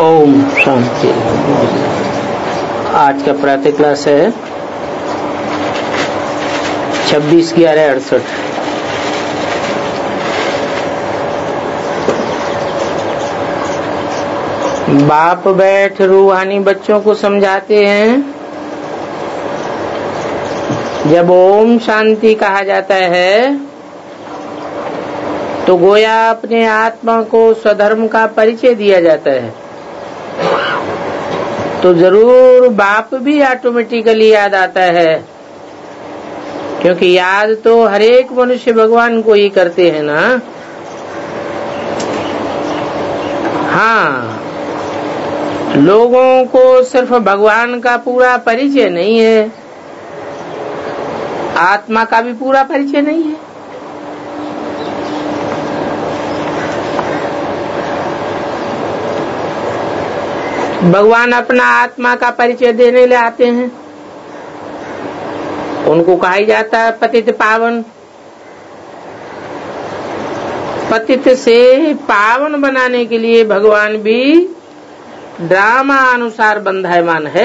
ओम शांति। आज का प्रातः क्लास है 26/11/68। बाप बैठ रूहानी बच्चों को समझाते हैं। जब ओम शांति कहा जाता है तो गोया अपने आत्मा को स्वधर्म का परिचय दिया जाता है, तो जरूर बाप भी ऑटोमेटिकली याद आता है, क्योंकि याद तो हर एक मनुष्य भगवान को ही करते हैं ना। हाँ, लोगों को सिर्फ भगवान का पूरा परिचय नहीं है, आत्मा का भी पूरा परिचय नहीं है। भगवान अपना आत्मा का परिचय देने ले आते हैं। उनको कहा जाता है पतित पावन। पतित से पावन बनाने के लिए भगवान भी ड्रामा अनुसार बंधायमान है,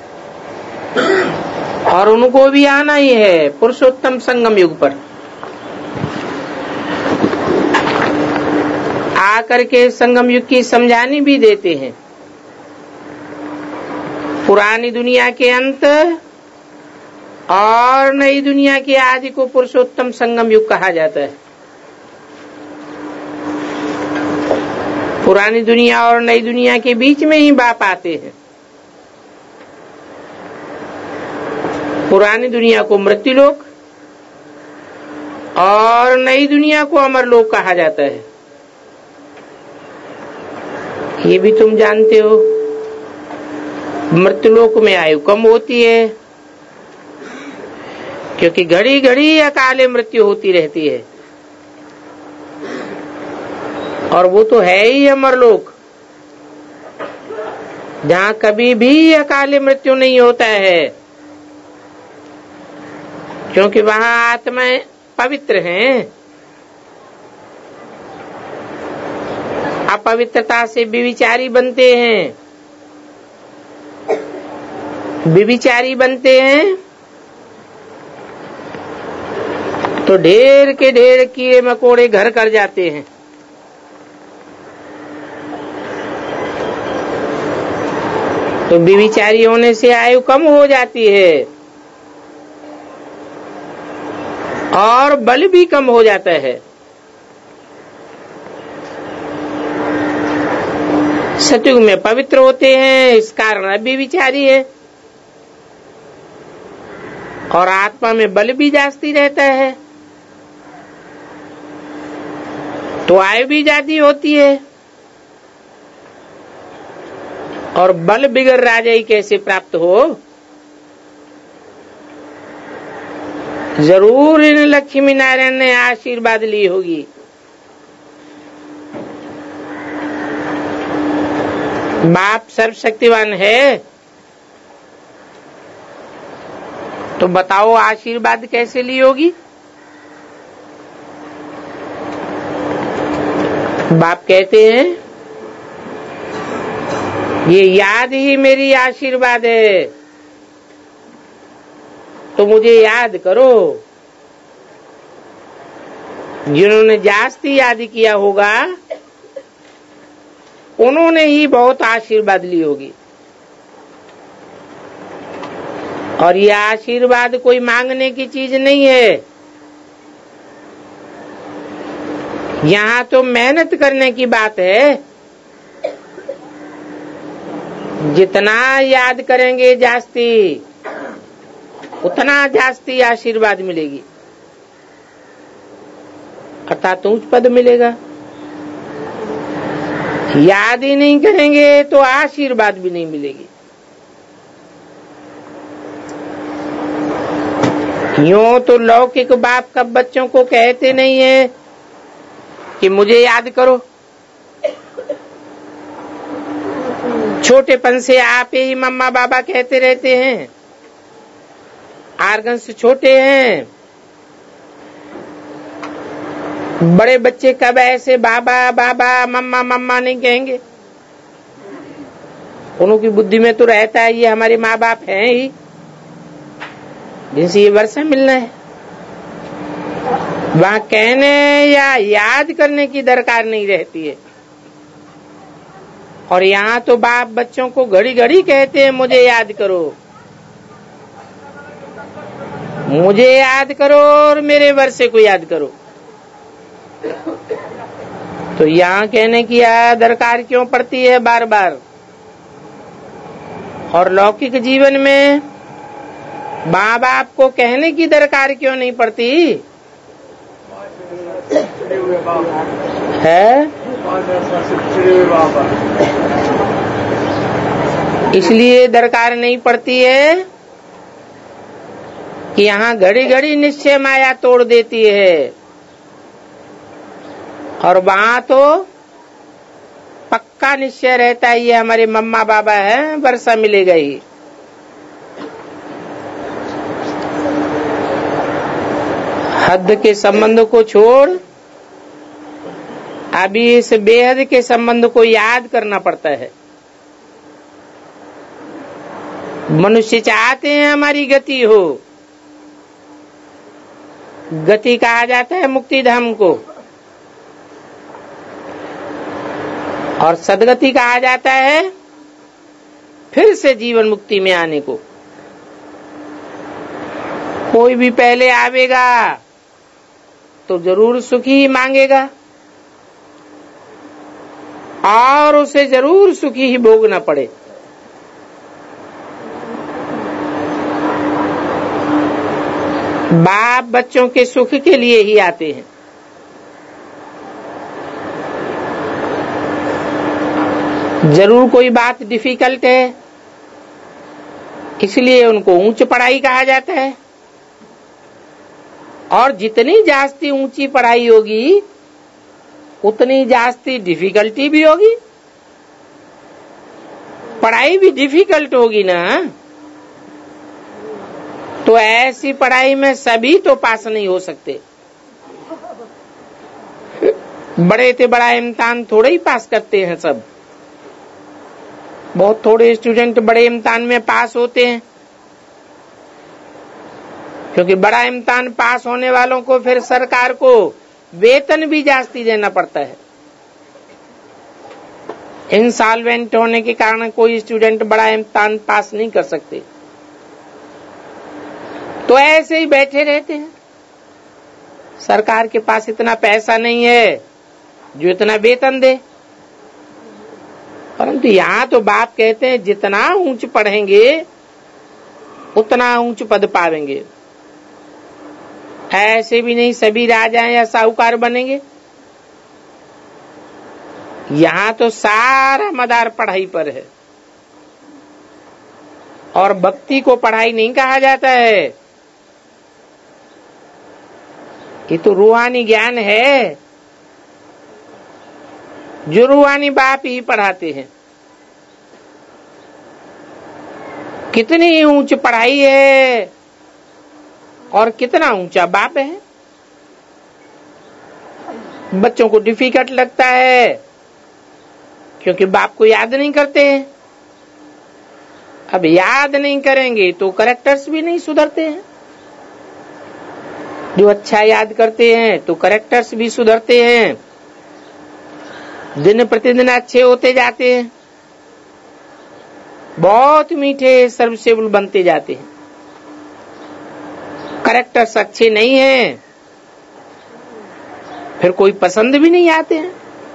और उनको भी आना ही है पुरुषोत्तम संगम युग पर। आकर के संगम युग की समझानी भी देते हैं। पुरानी दुनिया के अंत और नई दुनिया के आदि को पुरुषोत्तम संगम युग कहा जाता है। पुरानी दुनिया और नई दुनिया के बीच में ही बाप आते हैं। पुरानी दुनिया को मृत्युलोक और नई दुनिया को अमरलोक कहा जाता है। ये भी तुम जानते हो। मृत्युलोक में आयु कम होती है, क्योंकि घड़ी घड़ी अकाले मृत्यु होती रहती है, और वो तो है ही अमरलोक, जहाँ कभी भी अकाले मृत्यु नहीं होता है, क्योंकि वहाँ आत्माएं पवित्र हैं। अपवित्रता से व्यभिचारी बनते हैं। व्यभिचारी बनते हैं तो ढेर के ढेर कीड़े मकोड़े घर कर जाते हैं। तो व्यभिचारी होने से आयु कम हो जाती है और बल भी कम हो जाता है। सतयुग में पवित्र होते हैं, इस कारण व्यभिचारी है, और आत्मा में बल भी जास्ती रहता है, तो आयु भी जाती होती है। और बल बिगड़ राजाई कैसे प्राप्त हो? जरूर इन लक्ष्मी नारायण ने आशीर्वाद ली होगी। बाप सर्वशक्तिवान है, तो बताओ आशीर्वाद कैसे ली होगी? बाप कहते हैं ये याद ही मेरी आशीर्वाद है, तो मुझे याद करो। जिन्होंने जास्ती याद किया होगा उन्होंने ही बहुत आशीर्वाद ली होगी। और ये आशीर्वाद कोई मांगने की चीज नहीं है। यहाँ तो मेहनत करने की बात है। जितना याद करेंगे जास्ती, उतना जास्ती आशीर्वाद मिलेगी, अर्थात उच्च पद मिलेगा। याद ही नहीं करेंगे तो आशीर्वाद भी नहीं मिलेगी। यूं तो लौकिक बाप कब बच्चों को कहते नहीं है कि मुझे याद करो। छोटेपन से आप ही मम्मा बाबा कहते रहते हैं। आर्गन से छोटे हैं। बड़े बच्चे कब ऐसे बाबा बाबा मम्मा मम्मा नहीं कहेंगे। उनकी बुद्धि में तो रहता है ये हमारे माँ बाप हैं ही, जिनसे ये वर्षा मिलना है। वहां कहने या याद करने की दरकार नहीं रहती है। और यहाँ तो बाप बच्चों को घड़ी घड़ी कहते हैं मुझे याद करो, मुझे याद करो और मेरे वर्षे को याद करो। तो यहाँ कहने की दरकार क्यों पड़ती है बार बार? और लौकिक जीवन में माँ बाप को कहने की दरकार क्यों नहीं पड़ती है? इसलिए दरकार नहीं पड़ती है कि यहाँ घड़ी घड़ी निश्चय माया तोड़ देती है, और वहां तो पक्का निश्चय रहता है ये हमारे मम्मा बाबा है, वर्षा मिलेगा ही। हद के संबंध को छोड़ अभी इस बेहद के संबंध को याद करना पड़ता है। मनुष्य चाहते हैं हमारी गति हो, गति कहा जाता है मुक्ति धाम को, और सदगति कहा जाता है फिर से जीवन मुक्ति में आने को। कोई भी पहले आवेगा तो जरूर सुखी ही मांगेगा, और उसे जरूर सुखी ही भोगना पड़े। बाप बच्चों के सुख के लिए ही आते हैं। जरूर कोई बात डिफिकल्ट है, इसलिए उनको उच्च पढ़ाई कहा जाता है। और जितनी जास्ती ऊंची पढ़ाई होगी उतनी जास्ती डिफिकल्टी भी होगी। पढ़ाई भी डिफिकल्ट होगी ना, तो ऐसी पढ़ाई में सभी तो पास नहीं हो सकते। बड़े से बड़ा इम्तिहान थोड़े ही पास करते हैं सब। बहुत थोड़े स्टूडेंट बड़े इम्तिहान में पास होते हैं, क्योंकि बड़ा इम्तिहान पास होने वालों को फिर सरकार को वेतन भी जास्ती देना पड़ता है। इंसॉल्वेंट होने के कारण कोई स्टूडेंट बड़ा इम्तिहान पास नहीं कर सकते, तो ऐसे ही बैठे रहते हैं। सरकार के पास इतना पैसा नहीं है जो इतना वेतन दे। परंतु यहाँ तो बाप कहते हैं जितना ऊंच पढ़ेंगे उतना ऊंच पद पावेंगे। ऐसे भी नहीं सभी राजा या साहूकार बनेंगे। यहाँ तो सारा मदार पढ़ाई पर है, और भक्ति को पढ़ाई नहीं कहा जाता है। ये तो रूहानी ज्ञान है जो रूहानी बाप ही पढ़ाते हैं। कितनी ऊंच पढ़ाई है और कितना ऊंचा बाप है। बच्चों को डिफिकल्ट लगता है क्योंकि बाप को याद नहीं करते हैं। अब याद नहीं करेंगे तो कैरेक्टर्स भी नहीं सुधरते हैं। जो अच्छा याद करते हैं तो कैरेक्टर्स भी सुधरते हैं, दिन प्रतिदिन अच्छे होते जाते हैं, बहुत मीठे सर्विसेबल बनते जाते हैं। कैरेक्टर्स अच्छे नहीं हैं फिर कोई पसंद भी नहीं आते हैं।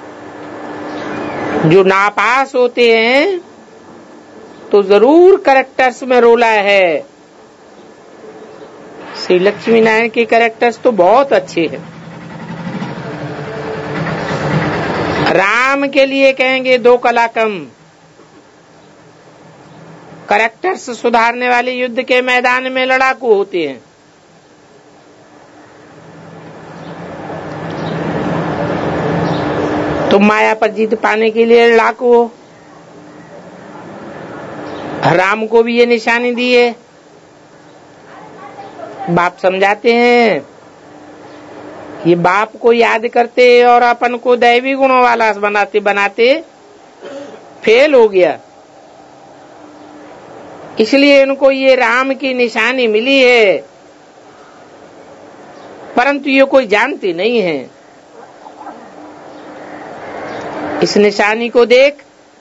जो नापास होते हैं तो जरूर कैरेक्टर्स में रोला है। श्री लक्ष्मी नारायण के कैरेक्टर्स तो बहुत अच्छे हैं। राम के लिए कहेंगे 2 कला कम। कैरेक्टर्स सुधारने वाले युद्ध के मैदान में लड़ाकू होते हैं। तुम माया पर जीत पाने के लिए लड़ाकू हो। राम को भी ये निशानी दी है। बाप समझाते हैं ये बाप को याद करते और अपन को दैवी गुणों वाला बनाते बनाते फेल हो गया। इसलिए उनको ये राम की निशानी मिली है, परंतु ये कोई जानती नहीं है। इस निशानी को देख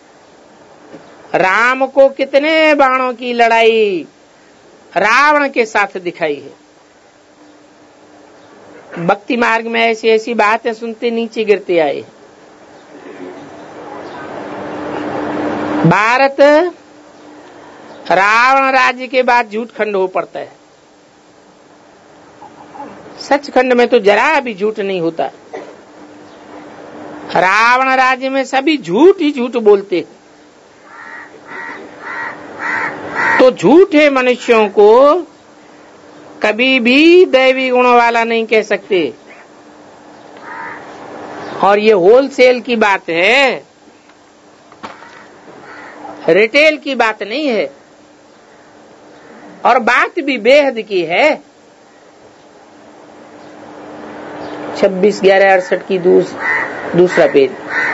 राम को कितने बाणों की लड़ाई रावण के साथ दिखाई है। भक्ति मार्ग में ऐसी ऐसी बातें सुनते नीचे गिरते आए। भारत रावण राज्य के बाद झूठ खंड हो पड़ता है। सचखंड में तो जरा भी झूठ नहीं होता। रावण राज्य में सभी झूठ ही झूठ बोलते हैं। तो झूठे मनुष्यों को कभी भी दैवी गुणों वाला नहीं कह सकते। और ये होलसेल की बात है, रिटेल की बात नहीं है। और बात भी बेहद की है। 26/11/68 की दूसरा पेज।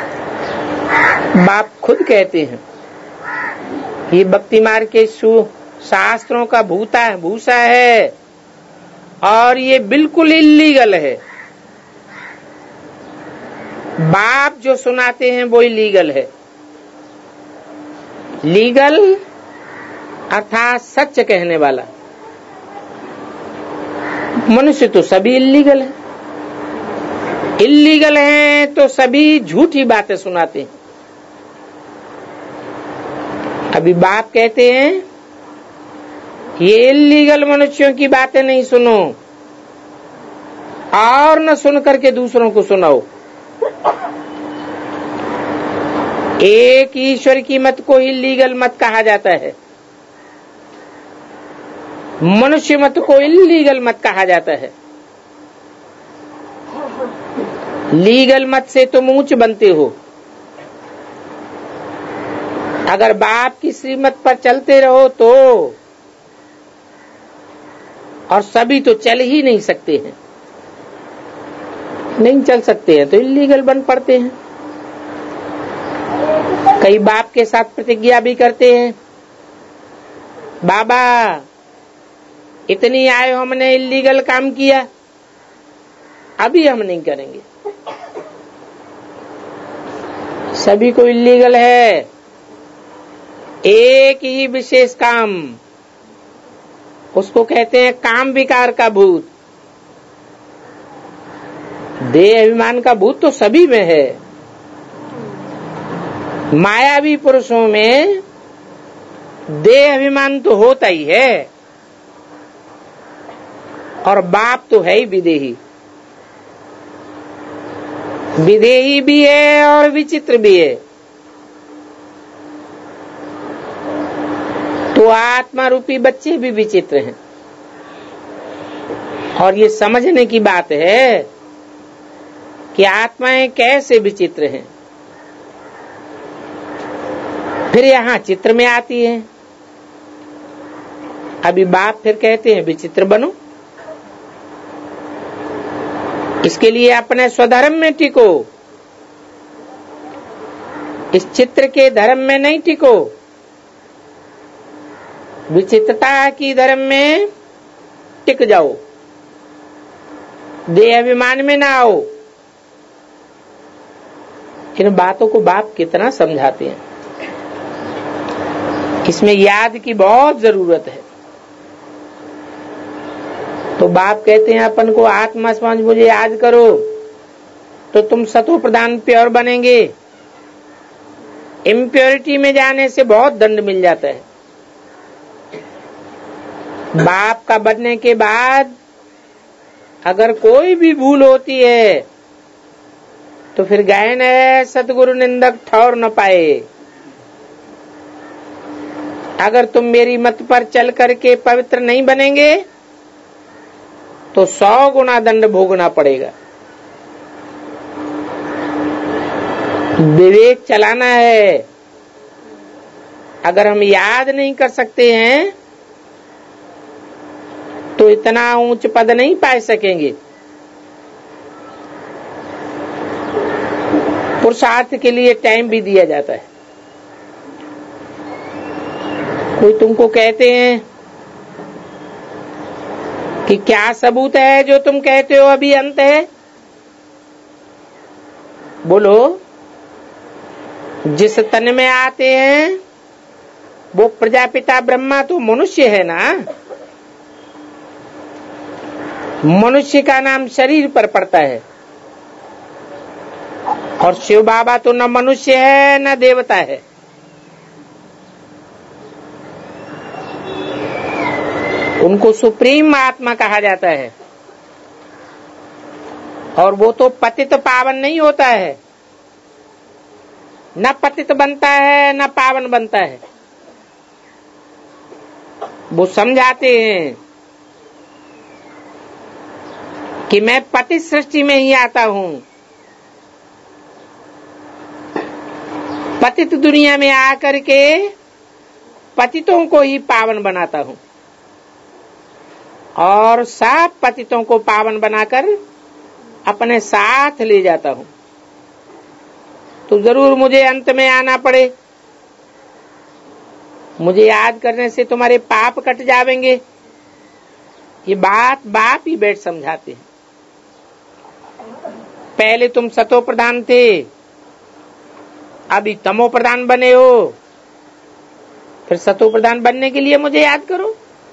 बाप खुद कहते हैं ये भक्ति मार्ग के शास्त्रों का भूसा है और ये बिल्कुल इल्लीगल है। बाप जो सुनाते हैं वो इल्लीगल है। लीगल अर्थात सच कहने वाला। मनुष्य तो सभी इल्लीगल है। इल्लीगल है तो सभी झूठी बातें सुनाते हैं। अभी बाप कहते हैं ये इल्लीगल मनुष्यों की बातें नहीं सुनो और न सुन करके दूसरों को सुनाओ। एक ईश्वर की मत को इल्लीगल मत कहा जाता है। मनुष्य मत को इल्लीगल मत कहा जाता है। लीगल मत से तुम ऊंच बनते हो। अगर बाप की श्रीमत पर चलते रहो तो, और सभी तो चल ही नहीं सकते हैं, नहीं चल सकते हैं तो इल्लीगल बन पड़ते हैं। कई बाप के साथ प्रतिज्ञा भी करते हैं, बाबा इतनी आयु हमने इल्लीगल काम किया, अभी हम नहीं करेंगे। सभी को इल्लीगल है। एक ही विशेष काम, उसको कहते हैं काम विकार का भूत। देह अभिमान का भूत तो सभी में है। मायावी पुरुषों में देह अभिमान तो होता ही है, और बाप तो है ही विदेही। विदेही भी है और विचित्र भी है। तो आत्मा रूपी बच्चे भी विचित्र हैं। और ये समझने की बात है कि आत्माएं कैसे विचित्र हैं। फिर यहाँ चित्र में आती है। अभी बाप फिर कहते हैं विचित्र बनो। इसके लिए अपने स्वधर्म में टिको, इस चित्र के धर्म में नहीं टिको। विचित्रता की धर्म में टिक जाओ, देह अभिमान में ना आओ। इन बातों को बाप कितना समझाते हैं। इसमें याद की बहुत जरूरत है। तो बाप कहते हैं अपन को आत्मा समझ मुझे याद करो तो तुम सतो प्रधान प्योर बनेंगे। इम्प्योरिटी में जाने से बहुत दंड मिल जाता है। बाप का बनने के बाद अगर कोई भी भूल होती है तो फिर गायन है सतगुरु निंदक ठौर न पाए। अगर तुम मेरी मत पर चल करके पवित्र नहीं बनेंगे तो 100 गुना दंड भोगना पड़ेगा। विवेक चलाना है। अगर हम याद नहीं कर सकते हैं तो इतना ऊंच पद नहीं पा सकेंगे। पुरुषार्थ के लिए टाइम भी दिया जाता है। कोई तुमको कहते हैं कि क्या सबूत है जो तुम कहते हो अभी अंत है? बोलो। जिस तन में आते हैं वो प्रजापिता ब्रह्मा तो मनुष्य है ना। मनुष्य का नाम शरीर पर पड़ता है, और शिव बाबा तो न मनुष्य है न देवता है। उनको सुप्रीम आत्मा कहा जाता है, और वो तो पतित पावन नहीं होता है, न पतित बनता है न पावन बनता है। वो समझाते हैं कि मैं पतित सृष्टि में ही आता हूं, पतित दुनिया में आकर के पतितों को ही पावन बनाता हूं, और सब पतितों को पावन बनाकर अपने साथ ले जाता हूं। तो जरूर मुझे अंत में आना पड़े। मुझे याद करने से तुम्हारे पाप कट जावेंगे। ये बात बाप ही बैठ समझाते हैं। पहले तुम सतो प्रधान थे, अभी तमो प्रधान बने हो, फिर सतो प्रधान बनने के लिए मुझे याद करो।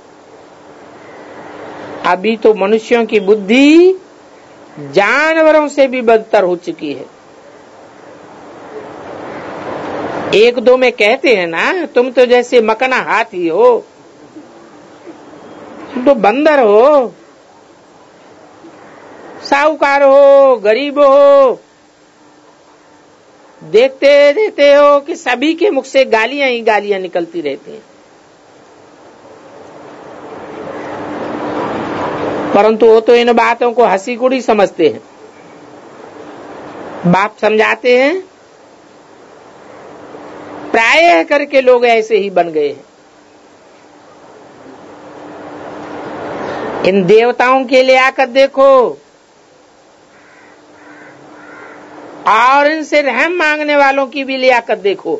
अभी तो मनुष्यों की बुद्धि जानवरों से भी बदतर हो चुकी है। एक दो में कहते हैं ना, तुम तो जैसे मकना हाथी हो, तुम तो बंदर हो, साहूकार हो, गरीब हो। देखते रहते हो कि सभी के मुख से गालियां ही गालियां निकलती रहती हैं, परंतु वो तो इन बातों को हंसी कुड़ी समझते हैं। बाप समझाते हैं प्रायः करके लोग ऐसे ही बन गए हैं। इन देवताओं के लिए आकर देखो, और इनसे रहम मांगने वालों की भी लियाकत देखो,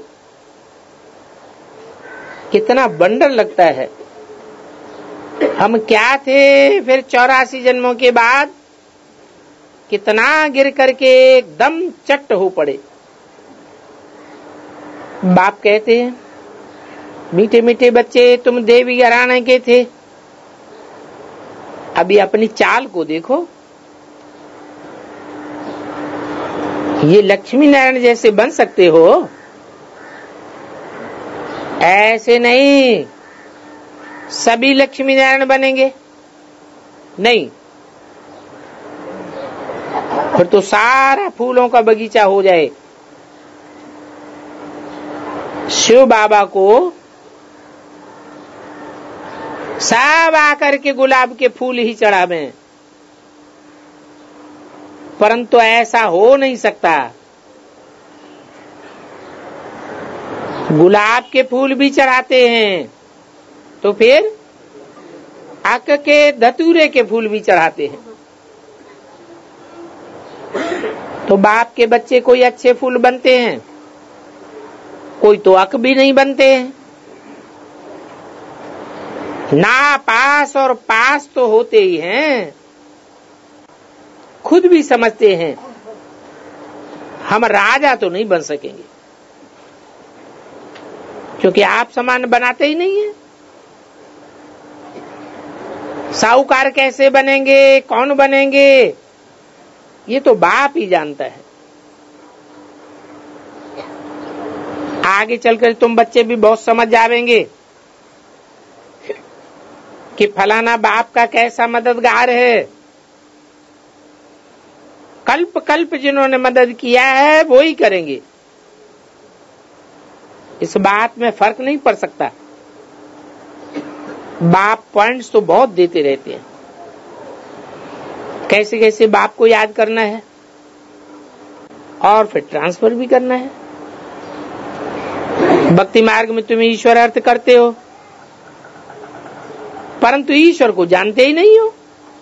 कितना बंडर लगता है। हम क्या थे फिर 84 जन्मों के बाद, कितना गिर करके एकदम चट्ट हो पड़े। बाप कहते हैं मीठे मीठे बच्चे, तुम देवी घराने के थे, अभी अपनी चाल को देखो। ये लक्ष्मी नारायण जैसे बन सकते हो? ऐसे नहीं सभी लक्ष्मी नारायण बनेंगे, नहीं। फिर तो सारा फूलों का बगीचा हो जाए। शिव बाबा को सब आकर के गुलाब के फूल ही चढ़ावे, परंतु ऐसा हो नहीं सकता। गुलाब के फूल भी चढ़ाते हैं, तो फिर आक के धतूरे के फूल भी चढ़ाते हैं। तो बाप के बच्चे कोई अच्छे फूल बनते हैं, कोई तो अक भी नहीं बनते हैं। ना पास और पास तो होते ही हैं। खुद भी समझते हैं हम राजा तो नहीं बन सकेंगे, क्योंकि आप समान बनाते ही नहीं है। साहूकार कैसे बनेंगे, कौन बनेंगे, ये तो बाप ही जानता है। आगे चलकर तुम बच्चे भी बहुत समझ जावेंगे कि फलाना बाप का कैसा मददगार है। कल्प कल्प जिन्होंने मदद किया है वो ही करेंगे, इस बात में फर्क नहीं पड़ सकता। बाप पॉइंट्स तो बहुत देते रहते हैं, कैसे कैसे बाप को याद करना है और फिर ट्रांसफर भी करना है। भक्ति मार्ग में तुम ईश्वर अर्थ करते हो, परंतु ईश्वर को जानते ही नहीं हो।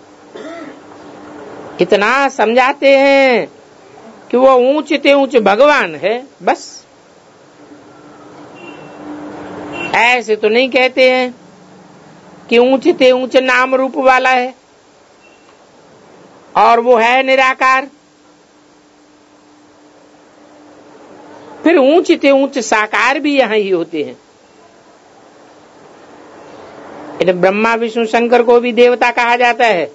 इतना समझाते हैं कि वो ऊंचे ऊंचे भगवान है, बस ऐसे तो नहीं कहते हैं कि ऊंच ते ऊंच नाम रूप वाला है और वो है निराकार। फिर ऊंच ते ऊंच साकार भी यहां ही होते हैं। ब्रह्मा विष्णु शंकर को भी देवता कहा जाता है।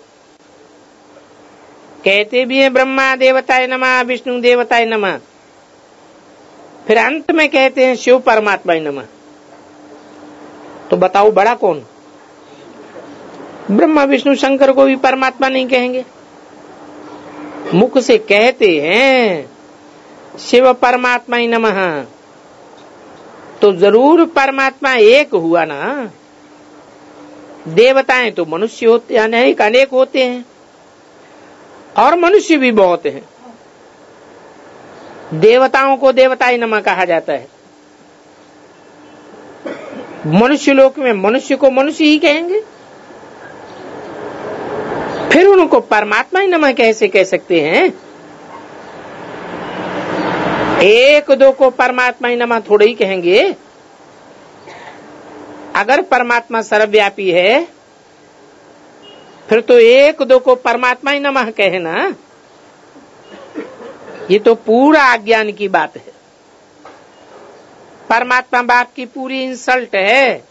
कहते भी हैं ब्रह्मा देवताय नमः, विष्णु देवताय नमः, फिर अंत में कहते हैं शिव परमात्माय नमः। तो बताओ बड़ा कौन? ब्रह्मा विष्णु शंकर को भी परमात्मा नहीं कहेंगे। मुख से कहते हैं शिव परमात्माय नमः, तो जरूर परमात्मा एक हुआ ना। देवताएं तो मनुष्य होते हैं, अनेक होते हैं, और मनुष्य भी बहुत हैं। देवताओं को देवताय नमः कहा जाता है। मनुष्य लोक में मनुष्य को मनुष्य ही कहेंगे, फिर उनको परमात्मा नमः कैसे कह सकते हैं? एक दो को परमात्मा नमः थोड़े ही कहेंगे। अगर परमात्मा सर्वव्यापी है फिर तो एक दो को परमात्मा नमः कहे ना। ये तो पूरा अज्ञान की बात है। परमात्मा बाप की पूरी इंसल्ट है।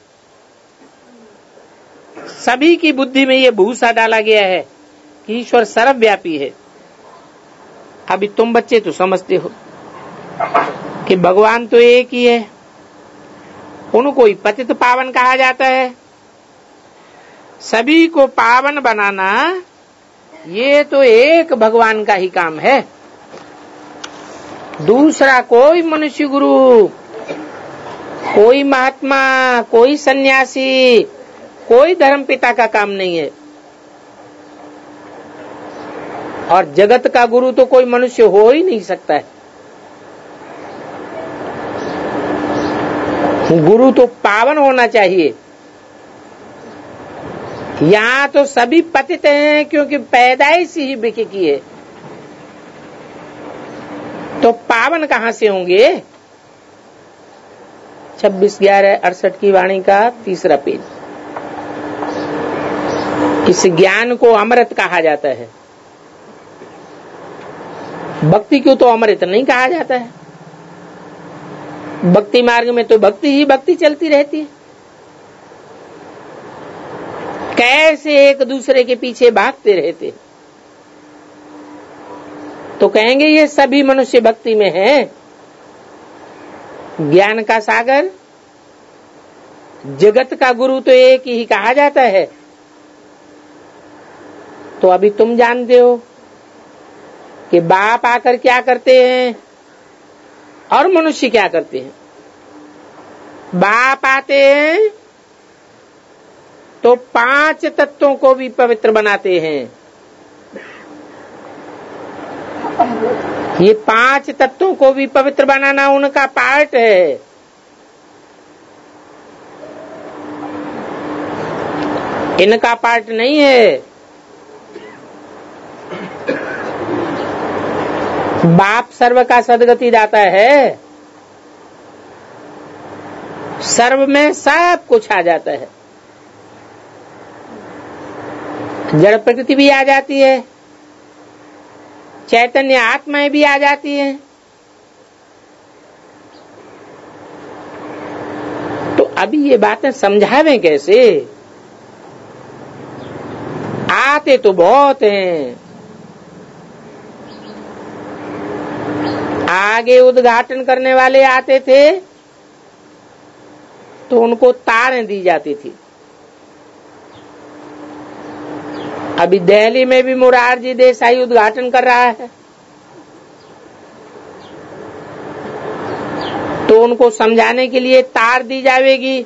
सभी की बुद्धि में ये भूसा डाला गया है कि ईश्वर सर्वव्यापी है। अभी तुम बच्चे तो समझते हो कि भगवान तो एक ही है, उनको ही पतित पावन कहा जाता है। सभी को पावन बनाना ये तो एक भगवान का ही काम है। दूसरा कोई मनुष्य गुरु, कोई महात्मा, कोई सन्यासी, कोई धर्म पिता का काम नहीं है। और जगत का गुरु तो कोई मनुष्य हो ही नहीं सकता है। गुरु तो पावन होना चाहिए। यहाँ तो सभी पतित हैं क्योंककि पैदाइश ही बिकी की है, तो पावन कहाँ से होंगे? 26/11/68 की वाणी का 3रा पेज। इस ज्ञान को अमृत कहा जाता है। भक्ति को तो अमृत नहीं कहा जाता है। भक्ति मार्ग में तो भक्ति ही भक्ति चलती रहती है। कैसे एक दूसरे के पीछे भागते रहते, तो कहेंगे ये सभी मनुष्य भक्ति में हैं। ज्ञान का सागर, जगत का गुरु तो एक ही कहा जाता है। तो अभी तुम जानते हो कि बाप आकर क्या करते हैं और मनुष्य क्या करते हैं। बाप आते हैं तो 5 तत्वों को भी पवित्र बनाते हैं। ये 5 तत्वों को भी पवित्र बनाना उनका पार्ट है। इनका पार्ट नहीं है। बाप सर्व का सदगति दाता है। सर्व में सब कुछ आ जाता है। जड़ प्रकृति भी आ जाती है, चैतन्य आत्माएं भी आ जाती हैं। तो अभी ये बातें समझावें कैसे? आते तो बहुत हैं। आगे उद्घाटन करने वाले आते थे तो उनको तारें दी जाती थी। अभी दिल्ली में भी मोरारजी देसाई उद्घाटन कर रहा है, तो उनको समझाने के लिए तार दी जाएगी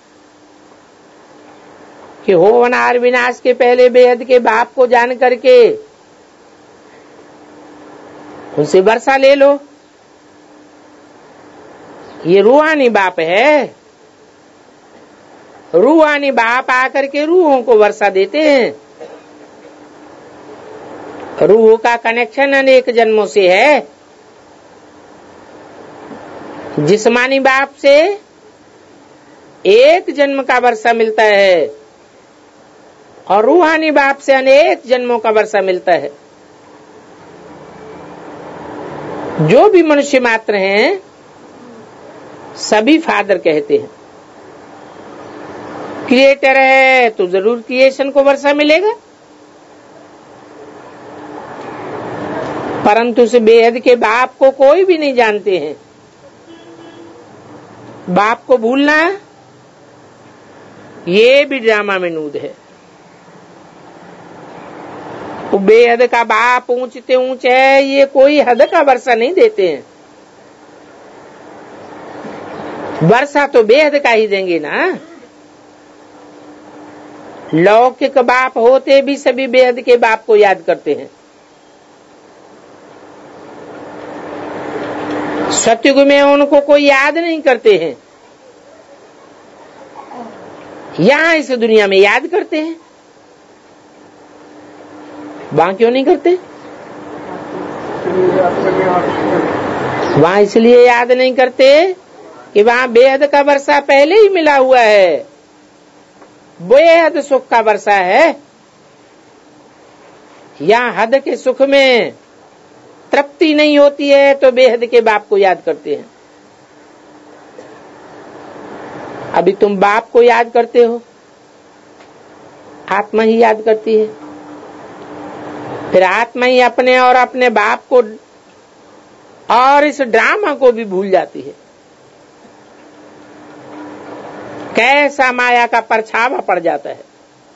कि होवनार विनाश के पहले बेहद के बाप को जान करके उनसे वर्षा ले लो। ये रूहानी बाप है। रूहानी बाप आकर के रूहों को वर्षा देते हैं। रूह का कनेक्शन अनेक जन्मों से है। जिस्मानी बाप से एक जन्म का वर्षा मिलता है और रूहानी बाप से अनेक जन्मों का वर्षा मिलता है। जो भी मनुष्य मात्र हैं सभी फादर कहते हैं। क्रिएटर है तो जरूर क्रिएशन को वर्षा मिलेगा, परंतु उस बेहद के बाप को कोई भी नहीं जानते हैं। बाप को भूलना ये भी ड्रामा में नूद है। वो बेहद का बाप ऊंचते ऊंच है, ये कोई हद का वर्षा नहीं देते हैं। वर्षा तो बेहद का ही देंगे ना। लौकिक बाप होते भी सभी बेहद के बाप को याद करते हैं। सतयुग में उनको कोई याद नहीं करते हैं, यहां इस दुनिया में याद करते हैं। वहां क्यों नहीं करते? वहां इसलिए याद नहीं करते कि वहां बेहद का वर्षा पहले ही मिला हुआ है, बेहद सुख का वर्षा है। यहां हद के सुख में तृप्ति नहीं होती है तो बेहद के बाप को याद करते हैं। अभी तुम बाप को याद करते हो, आत्मा ही याद करती है। फिर आत्मा ही अपने और अपने बाप को और इस ड्रामा को भी भूल जाती है। कैसा माया का परछावा पड़ जाता है।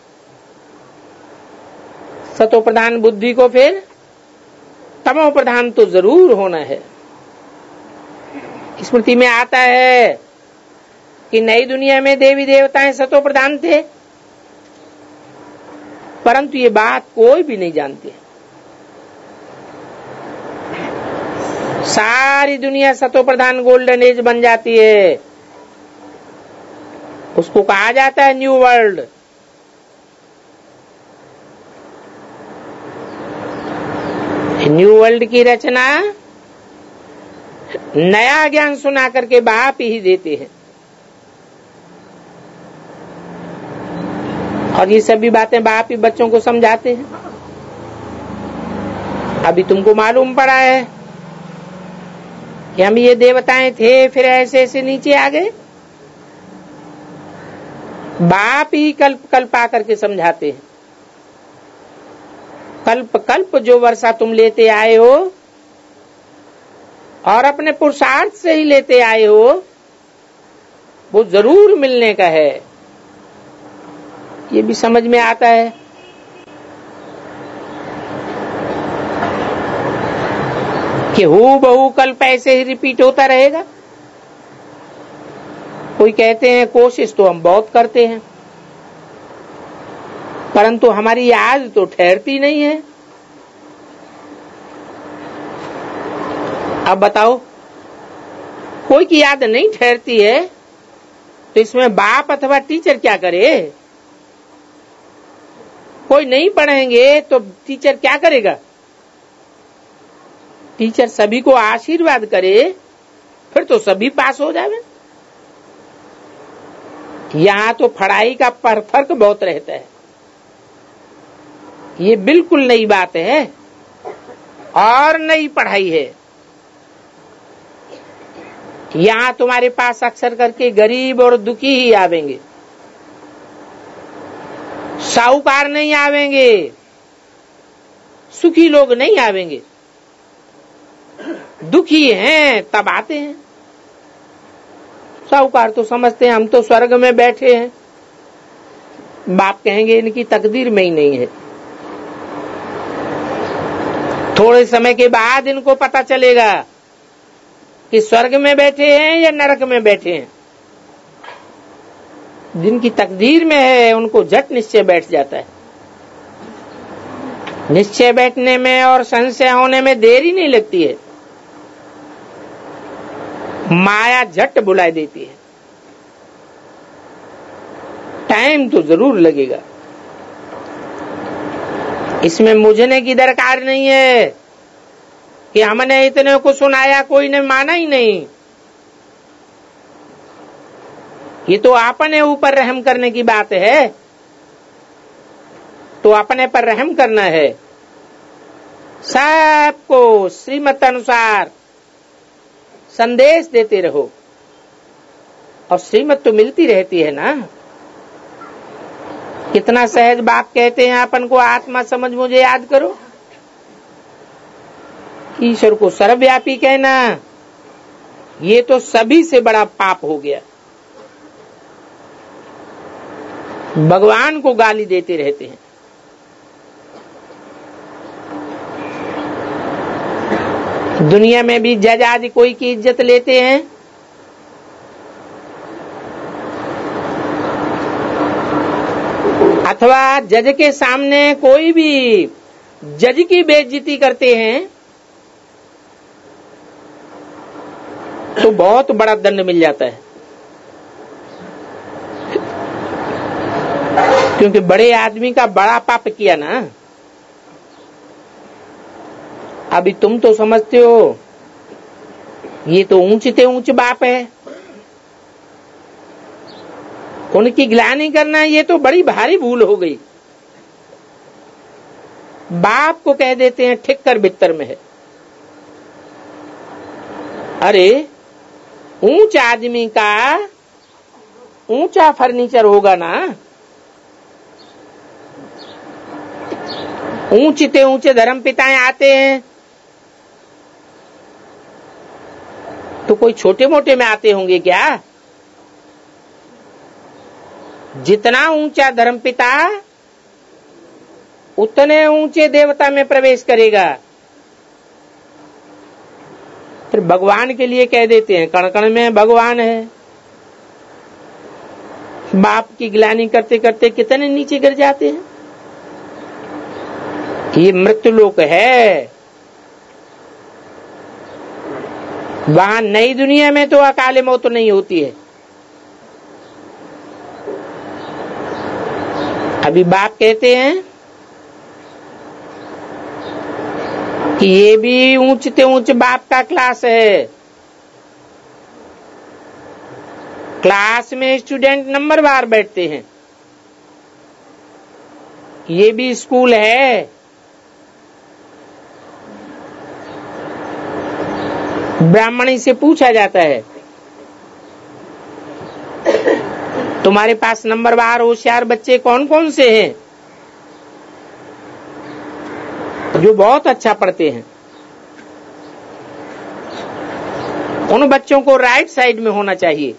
सतो प्रधान बुद्धि को फिर तमो प्रधान तो जरूर होना है। स्मृति में आता है कि नई दुनिया में देवी देवताएं सतो प्रधान थे, परंतु ये बात कोई भी नहीं जानते। सारी दुनिया सतो प्रधान गोल्डन एज बन जाती है, उसको कहा जाता है न्यू वर्ल्ड। न्यू वर्ल्ड की रचना नया ज्ञान सुना करके बाप ही देते हैं। और ये सभी बातें बाप ही बच्चों को समझाते हैं। अभी तुमको मालूम पड़ा है कि हम ये देवताएं थे, फिर ऐसे ऐसे नीचे आ गए। बाप ही कल्प कल्प आकर के समझाते हैं। कल्प कल्प जो वर्षा तुम लेते आए हो और अपने पुरुषार्थ से ही लेते आए हो, वो जरूर मिलने का है। ये भी समझ में आता है। कि हू बहू कल्प ऐसे ही रिपीट होता रहेगा। कोई कहते हैं कोशिश तो हम बहुत करते हैं, परंतु हमारी याद तो ठहरती नहीं है। अब बताओ, कोई की याद नहीं ठहरती है तो इसमें बाप अथवा टीचर क्या करे? कोई नहीं पढ़ेंगे तो टीचर क्या करेगा? टीचर सभी को आशीर्वाद करे, फिर तो सभी पास हो जावे। यहां तो पढ़ाई का फर्क बहुत रहता है। ये बिल्कुल नई बात है और नई पढ़ाई है। यहां तुम्हारे पास अक्सर करके गरीब और दुखी ही आवेंगे, साहूकार नहीं आवेंगे, सुखी लोग नहीं आवेंगे। दुखी हैं तब आते हैं। साहूकार तो समझते हैं हम तो स्वर्ग में बैठे हैं। बाप कहेंगे इनकी तकदीर में ही नहीं है। थोड़े समय के बाद इनको पता चलेगा कि स्वर्ग में बैठे हैं या नरक में बैठे हैं। जिनकी तकदीर में है उनको झट निश्चय बैठ जाता है। निश्चय बैठने में और संशय होने में देरी नहीं लगती है। माया झट बुला देती है। टाइम तो जरूर लगेगा, इसमें मुझने की दरकार नहीं है कि हमने इतने को सुनाया कोई ने माना ही नहीं। ये तो अपने ऊपर रहम करने की बात है, तो अपने पर रहम करना है। सबको श्रीमत अनुसार संदेश देते रहो, और श्रीमत तो मिलती रहती है ना। कितना सहज बात कहते हैं अपन को, आत्मा समझ मुझे याद करो। ईश्वर को सर्वव्यापी कहना, ये तो सभी से बड़ा पाप हो गया। भगवान को गाली देते रहते हैं। दुनिया में भी जज आदि कोई की इज्जत लेते हैं, अथवा जज के सामने कोई भी जज की बेइज्जती करते हैं तो बहुत बड़ा दंड मिल जाता है। क्योंकि बड़े आदमी का बड़ा पाप किया ना। अभी तुम तो समझते हो ये तो ऊंचते ऊंच बाप है, उनकी ग्लानि करना ये तो बड़ी भारी भूल हो गई। बाप को कह देते हैं ठीक कर बिस्तर में है। अरे ऊंच आदमी का ऊंचा फर्नीचर होगा ना, ऊंचते ऊंचे धर्म पिताएं आते हैं तो कोई छोटे मोटे में आते होंगे क्या? जितना ऊंचा धर्मपिता उतने ऊंचे देवता में प्रवेश करेगा। फिर भगवान के लिए कह देते हैं कण कण में भगवान है। बाप की ग्लानि करते करते कितने नीचे गिर जाते हैं। ये मृत्युलोक है। वहां नई दुनिया में तो अकाले मौत नहीं होती है। अभी बाप कहते हैं कि ये भी ऊंचते ऊंच बाप का क्लास है। क्लास में स्टूडेंट नंबर बार बैठते हैं। ये भी स्कूल है। ब्राह्मणी से पूछा जाता है तुम्हारे पास नंबर बार होशियार बच्चे कौन कौन से हैं जो बहुत अच्छा पढ़ते हैं? उन बच्चों को राइट साइड में होना चाहिए।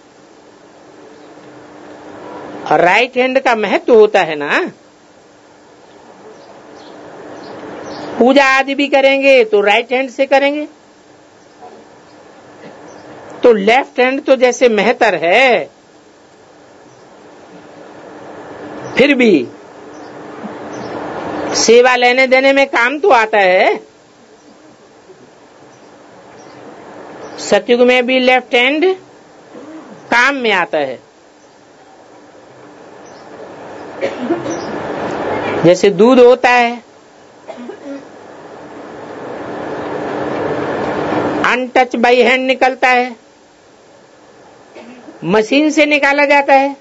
और राइट हैंड का महत्व होता है ना। पूजा आदि भी करेंगे तो राइट हैंड से करेंगे। तो लेफ्ट हैंड तो जैसे मेहतर है, फिर भी सेवा लेने देने में काम तो आता है। सतयुग में भी लेफ्ट हैंड काम में आता है। जैसे दूध होता है, अनटच बाई हैंड निकलता है, मशीन से निकाला जाता है।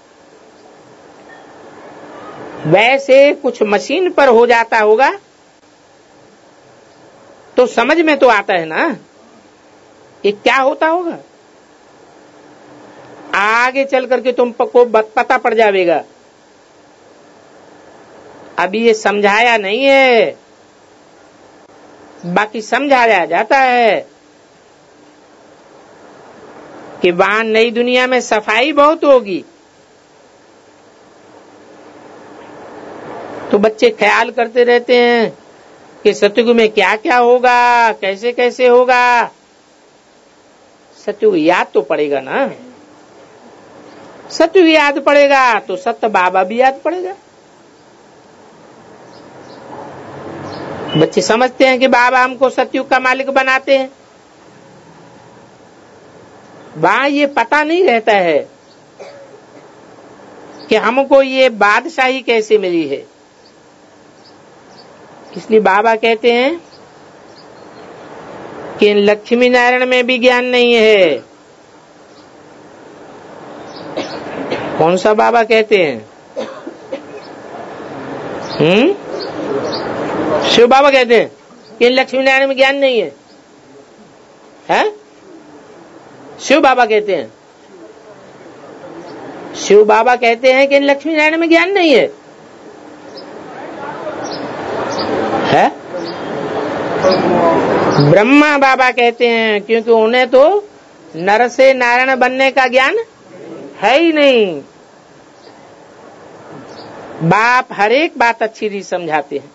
वैसे कुछ मशीन पर हो जाता होगा तो समझ में तो आता है ना ये क्या होता होगा। आगे चल करके तुमको पता पड़ जाएगा। अभी ये समझाया नहीं है, बाकी समझाया जाता है कि वहां नई दुनिया में सफाई बहुत होगी। तो बच्चे ख्याल करते रहते हैं कि सतयुग में क्या क्या होगा, कैसे कैसे होगा। सतयुग याद तो पड़ेगा ना। सतयुग याद पड़ेगा तो सत्य बाबा भी याद पड़ेगा। बच्चे समझते हैं कि बाबा हमको सतयुग का मालिक बनाते हैं। वहां ये पता नहीं रहता है कि हमको ये बादशाही कैसे मिली है। इसलिए बाबा कहते हैं कि लक्ष्मी नारायण में भी ज्ञान नहीं है। कौन सा बाबा कहते हैं? शिव बाबा कहते हैं कि लक्ष्मी नारायण में ज्ञान नहीं है, है? शिव बाबा कहते हैं, शिव बाबा कहते हैं कि लक्ष्मी नारायण में ज्ञान नहीं है, है? ब्रह्मा बाबा कहते हैं क्योंकि उन्हें तो नर से नारायण बनने का ज्ञान है ही नहीं। बाप हर एक बात अच्छी रीत समझाते हैं।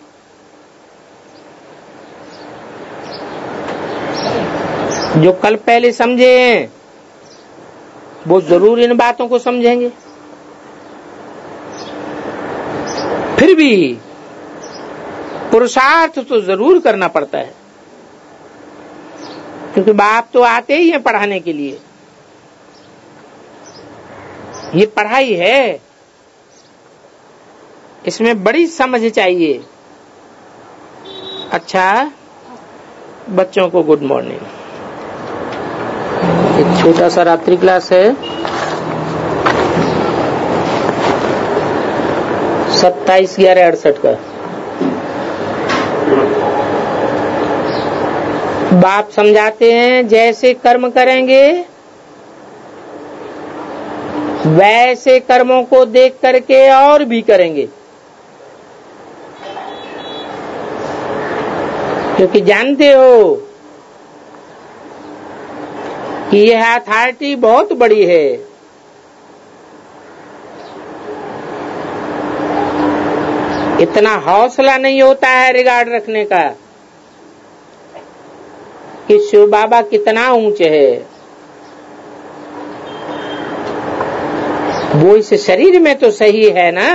जो कल पहले समझे हैं वो जरूर इन बातों को समझेंगे। फिर भी पुरुषार्थ तो जरूर करना पड़ता है, क्योंकि बाप तो आते ही हैं पढ़ाने के लिए। ये पढ़ाई है, इसमें बड़ी समझ चाहिए। अच्छा, बच्चों को गुड मॉर्निंग। एक छोटा सा रात्रि क्लास है, 27/11/68 का। बाप समझाते हैं जैसे कर्म करेंगे वैसे कर्मों को देख करके और भी करेंगे, क्योंकि जानते हो कि यह अथॉरिटी बहुत बड़ी है। इतना हौसला नहीं होता है रिगार्ड रखने का कि शिव बाबा कितना ऊंचे है। वो इस शरीर में तो सही है ना,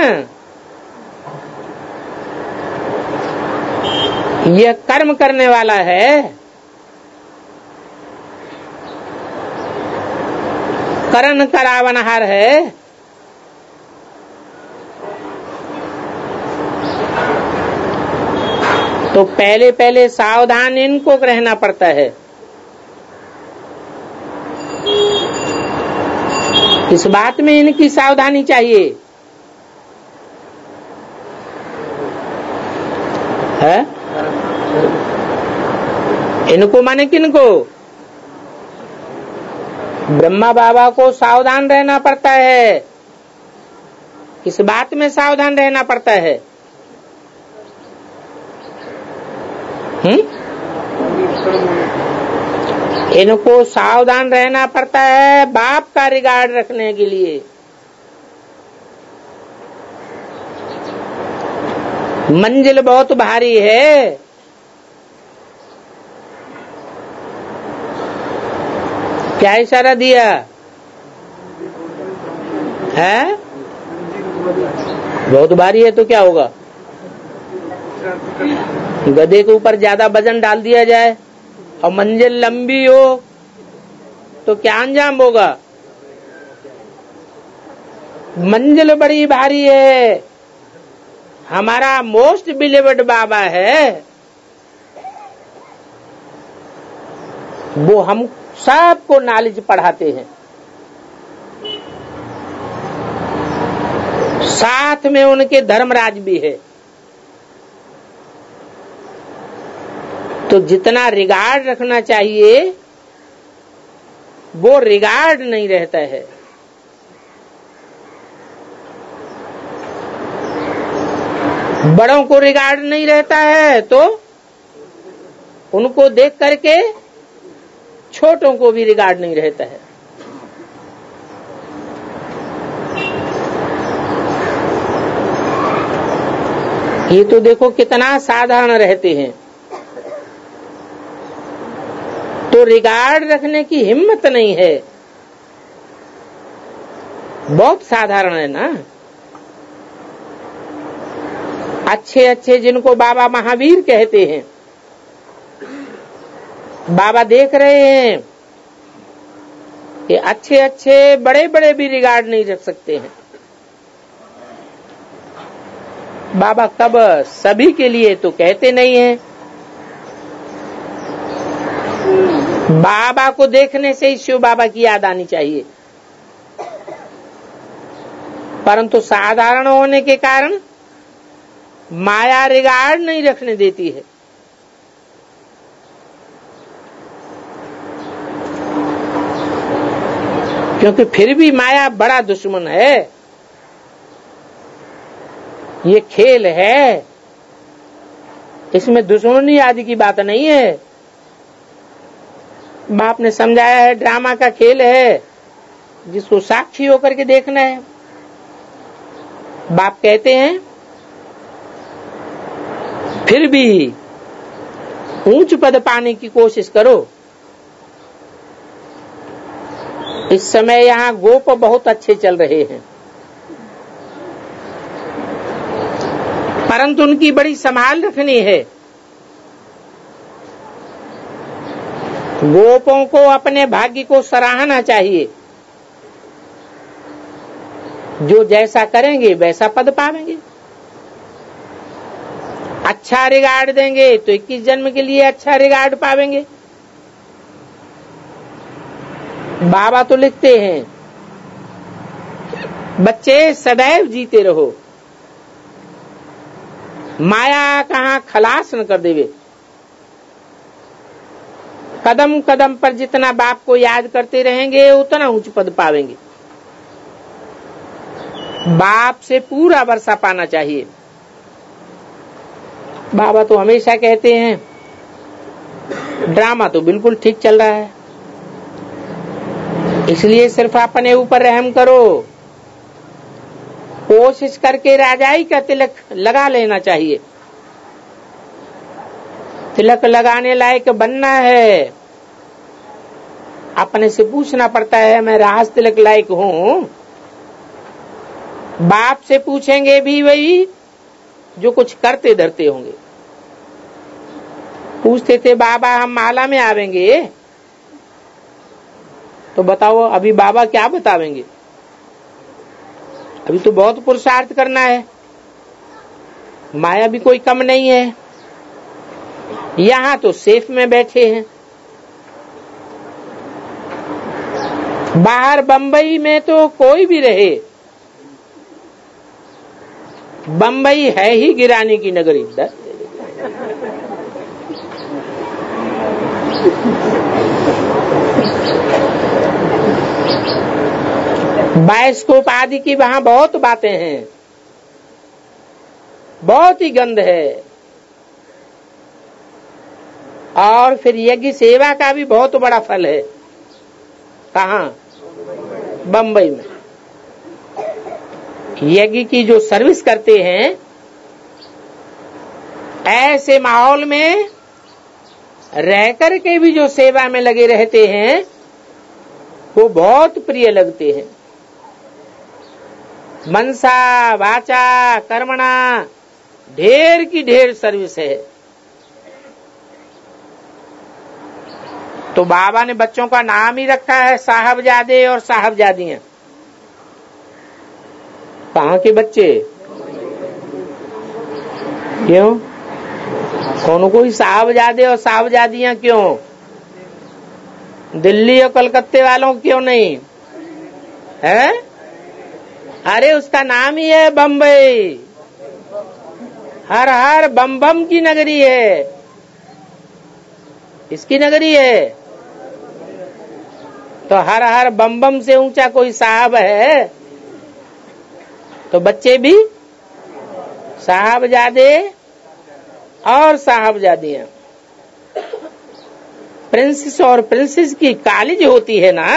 यह कर्म करने वाला है, करण करावनहार है। तो पहले पहले सावधान इनको रहना पड़ता है। इस बात में इनकी सावधानी चाहिए, है? इनको माने किनको? ब्रह्मा बाबा को सावधान रहना पड़ता है। किस बात में सावधान रहना पड़ता है? इनको सावधान रहना पड़ता है बाप का रिगार्ड रखने के लिए। मंजिल बहुत भारी है, क्या इशारा दिया है? बहुत भारी है तो क्या होगा? गधे के ऊपर ज्यादा वजन डाल दिया जाए और मंजिल लंबी हो तो क्या अंजाम होगा? मंजिल बड़ी भारी है। हमारा मोस्ट बिलीवर्ड बाबा है, वो हम सबको नॉलेज पढ़ाते हैं, साथ में उनके धर्मराज भी है। तो जितना रिगार्ड रखना चाहिए वो रिगार्ड नहीं रहता है। बड़ों को रिगार्ड नहीं रहता है तो उनको देख करके छोटों को भी रिगार्ड नहीं रहता है। ये तो देखो कितना साधारण रहते हैं, तो रिगार्ड रखने की हिम्मत नहीं है। बहुत साधारण है ना। अच्छे अच्छे जिनको बाबा महावीर कहते हैं, बाबा देख रहे हैं कि अच्छे अच्छे बड़े बड़े भी रिगार्ड नहीं रख सकते हैं। बाबा कब सभी के लिए तो कहते नहीं है। बाबा को देखने से ही शिव बाबा की याद आनी चाहिए। परंतु साधारण होने के कारण माया रिगार्ड नहीं रखने देती है। क्योंकि फिर भी माया बड़ा दुश्मन है। ये खेल है, इसमें दुश्मनी आदि की बात नहीं है। बाप ने समझाया है ड्रामा का खेल है, जिसको साक्षी होकर के देखना है। बाप कहते हैं फिर भी ऊंच पद पाने की कोशिश करो। इस समय यहाँ गोप बहुत अच्छे चल रहे हैं, परंतु उनकी बड़ी संभाल रखनी है। गोपों को अपने भाग्य को सराहना चाहिए। जो जैसा करेंगे वैसा पद पावेंगे। अच्छा रिगार्ड देंगे तो 21 जन्म के लिए अच्छा रिगार्ड पावेंगे। बाबा तो लिखते हैं बच्चे सदैव जीते रहो, माया कहाँ खलास न कर देवे। कदम कदम पर जितना बाप को याद करते रहेंगे उतना उच्च पद पावेंगे। बाप से पूरा वर्षा पाना चाहिए। बाबा तो हमेशा कहते हैं ड्रामा तो बिल्कुल ठीक चल रहा है, इसलिए सिर्फ अपने ऊपर रहम करो। कोशिश करके राजाई का तिलक लगा लेना चाहिए। तिलक लगाने लायक बनना है। अपने से पूछना पड़ता है मैं राज तिलक लायक हूँ। बाप से पूछेंगे भी वही जो कुछ करते धरते होंगे। पूछते थे बाबा हम माला में आवेंगे, तो बताओ अभी बाबा क्या बतावेंगे। अभी तो बहुत पुरुषार्थ करना है। माया भी कोई कम नहीं है। यहाँ तो सेफ में बैठे हैं, बाहर बंबई में तो कोई भी रहे, बंबई है ही गिराने की नगरी। बायोस्कोप आदि की वहां बहुत बातें हैं, बहुत ही गंध है। और फिर यज्ञ सेवा का भी बहुत बड़ा फल है। कहाँ? बंबई में। यज्ञ की जो सर्विस करते हैं, ऐसे माहौल में रह कर के भी जो सेवा में लगे रहते हैं वो बहुत प्रिय लगते हैं। मनसा वाचा कर्मणा ढेर की ढेर सर्विस है। तो बाबा ने बच्चों का नाम ही रखा है साहबजादे और साहबजादियां। कहाँ के बच्चे? क्यों? कौन कोई साहबजादे और साहबजादियां क्यों? दिल्ली और कलकत्ते वालों क्यों नहीं है? अरे उसका नाम ही है बम्बई। हर हर बम बम की नगरी है। इसकी नगरी है। तो हर हर बम बम से ऊंचा कोई साहब है? तो बच्चे भी साहबजादे और साहबजादियां। प्रिंसेस और प्रिंसेस की कॉलेज होती है ना,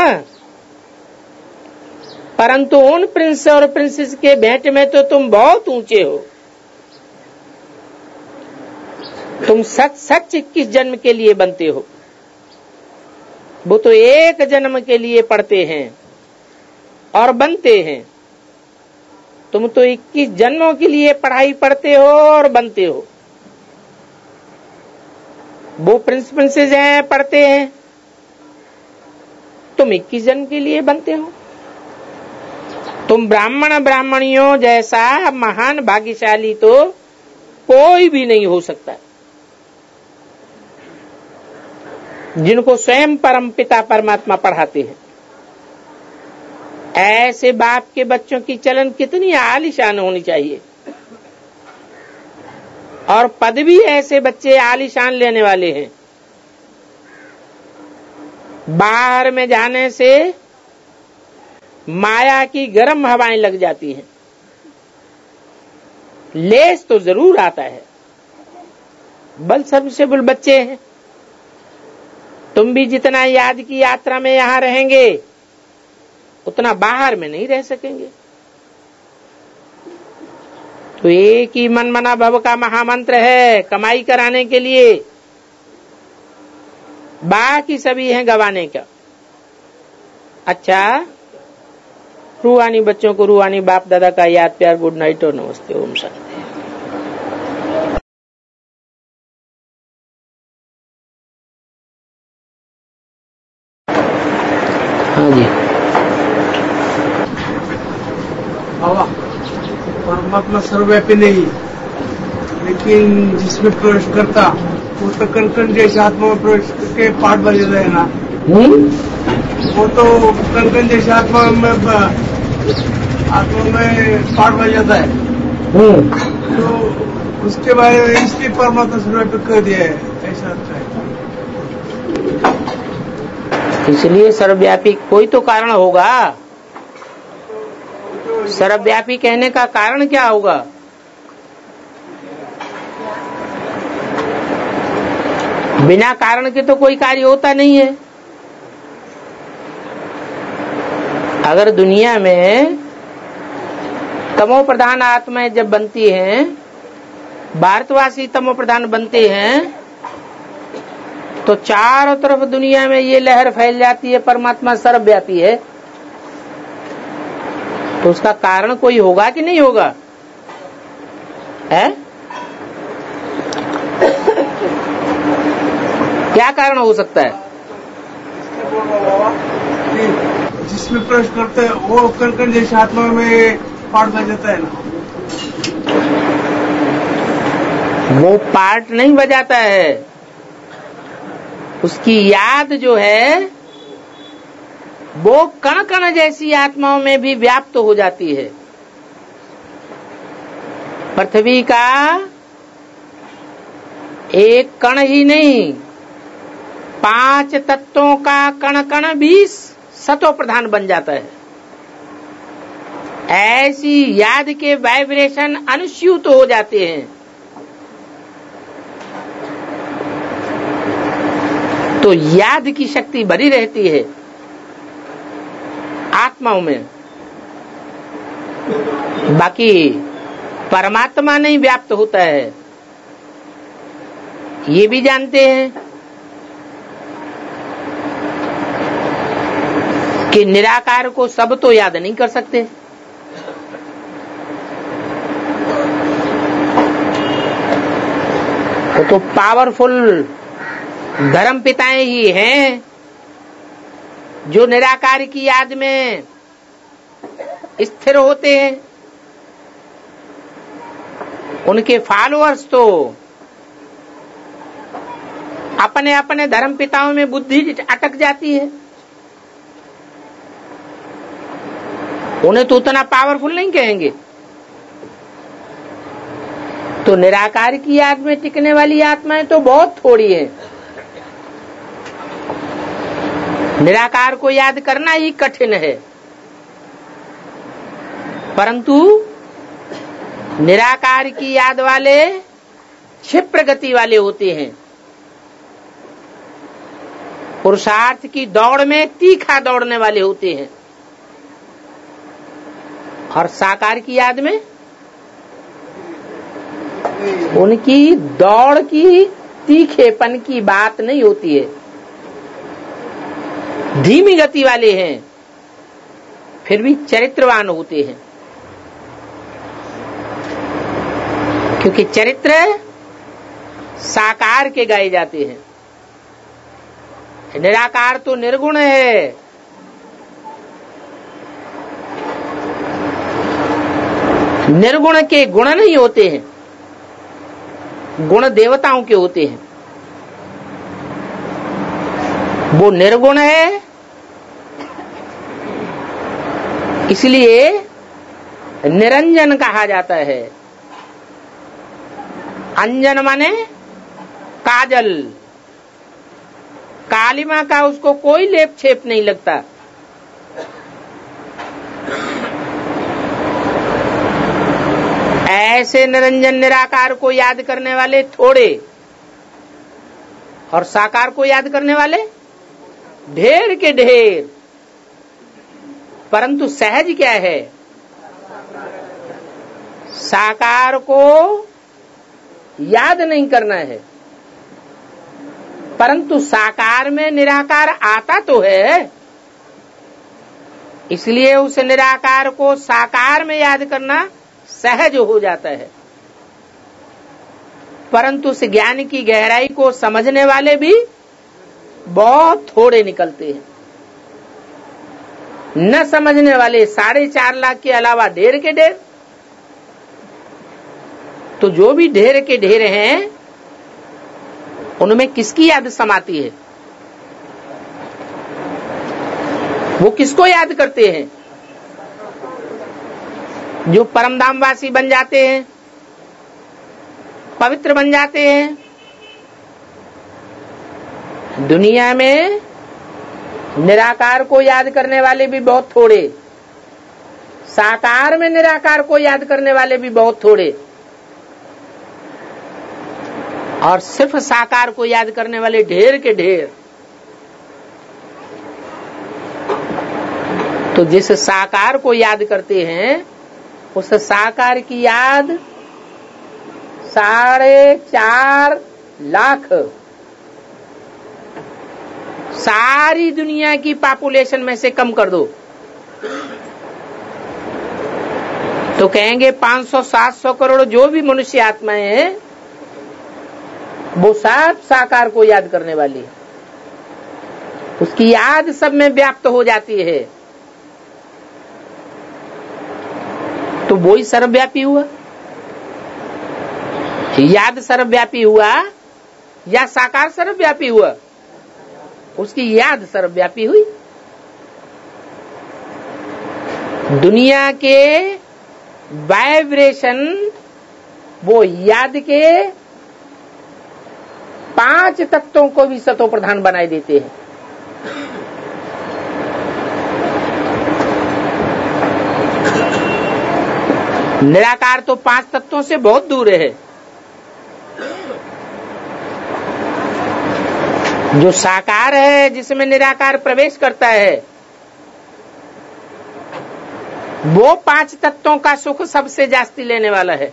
परंतु उन प्रिंस और प्रिंसेस के भेंट में तो तुम बहुत ऊंचे हो। तुम सच सच 21 जन्म के लिए बनते हो। वो तो एक जन्म के लिए पढ़ते हैं और बनते हैं। तुम तो 21 जन्मों के लिए पढ़ाई पढ़ते हो और बनते हो। वो प्रिंस प्रिंसेस हैं, पढ़ते हैं। तुम 21 जन्म के लिए बनते हो। तुम ब्राह्मण ब्राह्मणियों जैसा महान भाग्यशाली तो कोई भी नहीं हो सकता, जिनको स्वयं परम पिता परमात्मा पढ़ाते हैं। ऐसे बाप के बच्चों की चलन कितनी आलीशान होनी चाहिए, और पद भी ऐसे बच्चे आलीशान लेने वाले हैं। बाहर में जाने से माया की गर्म हवाएं लग जाती हैं, लेस तो जरूर आता है। बल सबसे बुल बच्चे हैं। तुम भी जितना याद की यात्रा में यहां रहेंगे उतना बाहर में नहीं रह सकेंगे। तो एक ही मन मना भव का महामंत्र है कमाई कराने के लिए, बाकी सभी हैं गवाने का। अच्छा, रूहानी बच्चों को रूहानी बाप दादा का याद प्यार, गुड नाइट और नमस्ते, ओम शांति। हाँ जी। परमात्मा सर्वव्यापी नहीं, लेकिन जिसमें प्रवेश करता वो तो कण कण जैसे आत्मा में प्रवेश करके पाठ बन जाता है ना। वो तो कण कण जैसे आत्मा में पाठ बन जाता है। तो उसके बारे में इसलिए परमात्मा सर्वव्यापी कर दिया है, ऐसा अच्छा है। इसलिए सर्वव्यापी कोई तो कारण होगा। सर्वव्यापी कहने का कारण क्या होगा? बिना कारण के तो कोई कार्य होता नहीं है। अगर दुनिया में तमो प्रधान आत्माएं जब बनती हैं, भारतवासी तमो प्रधान बनते हैं, तो चारों तरफ दुनिया में ये लहर फैल जाती है परमात्मा सर्वव्यापी है। तो उसका कारण कोई होगा कि नहीं होगा? है? क्या कारण हो सकता है? जिसमें प्रवेश करते हैं वो कण कण जैसे आत्मा में पार्ट बन जाता है ना। वो पार्ट नहीं बजाता है, उसकी याद जो है वो कण कण जैसी आत्माओं में भी व्याप्त हो जाती है। पृथ्वी का एक कण ही नहीं, 5 तत्वों का कण कण भी सतो प्रधान बन जाता है। ऐसी याद के वाइब्रेशन अनुस्यूत हो जाते हैं। तो याद की शक्ति बनी रहती है आत्माओं में। बाकी परमात्मा नहीं व्याप्त होता है, ये भी जानते हैं कि निराकार को सब तो याद नहीं कर सकते। वो तो पावरफुल धर्म पिताएं ही हैं जो निराकार की याद में स्थिर होते हैं। उनके फॉलोअर्स तो अपने अपने धर्म पिताओं में बुद्धि अटक जाती है, उन्हें तो उतना पावरफुल नहीं कहेंगे। तो निराकार की याद में टिकने वाली आत्माएं तो बहुत थोड़ी है। निराकार को याद करना ही कठिन है, परंतु निराकार की याद वाले क्षिप्र गति वाले होते हैं। पुरुषार्थ की दौड़ में तीखा दौड़ने वाले होते हैं, और साकार की याद में उनकी दौड़ की तीखेपन की बात नहीं होती है, धीमी गति वाले हैं, फिर भी चरित्रवान होते हैं। क्योंकि चरित्र साकार के गाए जाते हैं। निराकार तो निर्गुण है, निर्गुण के गुण नहीं होते हैं, गुण देवताओं के होते हैं। वो निर्गुण है इसलिए निरंजन कहा जाता है। अंजन माने काजल, कालिमा का उसको कोई लेप छेप नहीं लगता। ऐसे निरंजन निराकार को याद करने वाले थोड़े और साकार को याद करने वाले ढेर के ढेर। परंतु सहज क्या है? साकार को याद नहीं करना है, परंतु साकार में निराकार आता तो है, इसलिए उस निराकार को साकार में याद करना सहज हो जाता है। परंतु उस ज्ञान की गहराई को समझने वाले भी बहुत थोड़े निकलते हैं। न समझने वाले 4.5 लाख के अलावा ढेर के ढेर। तो जो भी ढेर के ढेर हैं, उनमें किसकी याद समाती है? वो किसको याद करते हैं? जो परमधामवासी बन जाते हैं, पवित्र बन जाते हैं। दुनिया में निराकार को याद करने वाले भी बहुत थोड़े, साकार में निराकार को याद करने वाले भी बहुत थोड़े, और सिर्फ साकार को याद करने वाले ढेर के ढेर। तो जिस साकार को याद करते हैं, उस साकार की याद 4.5 लाख सारी दुनिया की पॉपुलेशन में से कम कर दो तो कहेंगे 500-700 करोड़ जो भी मनुष्य आत्माएं हैं, वो सब साकार को याद करने वाली है। उसकी याद सब में व्याप्त हो जाती है। तो वो ही सर्वव्यापी हुआ। याद सर्वव्यापी हुआ या साकार सर्वव्यापी हुआ? उसकी याद सर्वव्यापी हुई। दुनिया के वाइब्रेशन वो याद के 5 तत्वों को भी सतो प्रधान बनाए देते हैं। निराकार तो 5 तत्वों से बहुत दूर है। जो साकार है, जिसमें निराकार प्रवेश करता है, वो 5 तत्वों का सुख सबसे जास्ती लेने वाला है।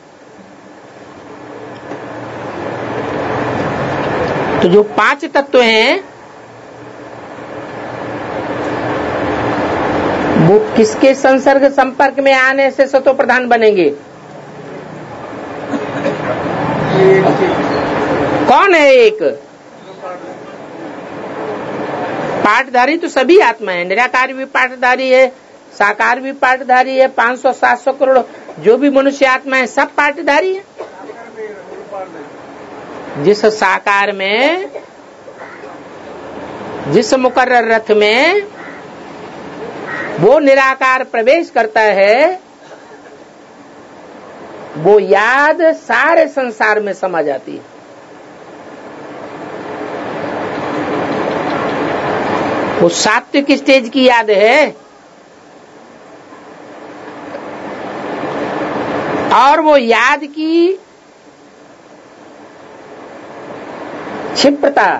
तो जो 5 तत्व हैं, वो किसके संसर्ग संपर्क में आने से सतो प्रधान बनेंगे? कौन है एक? पाठधारी तो सभी आत्मा है। निराकार भी पाठधारी है, साकार भी पाठधारी है। 500-700 करोड़ जो भी मनुष्य आत्मा है, सब पाठधारी है। जिस साकार में, जिस मुकर्रर रथ में वो निराकार प्रवेश करता है, वो याद सारे संसार में समा जाती है। वो सात्विक स्टेज की याद है, और वो याद की क्षिप्रता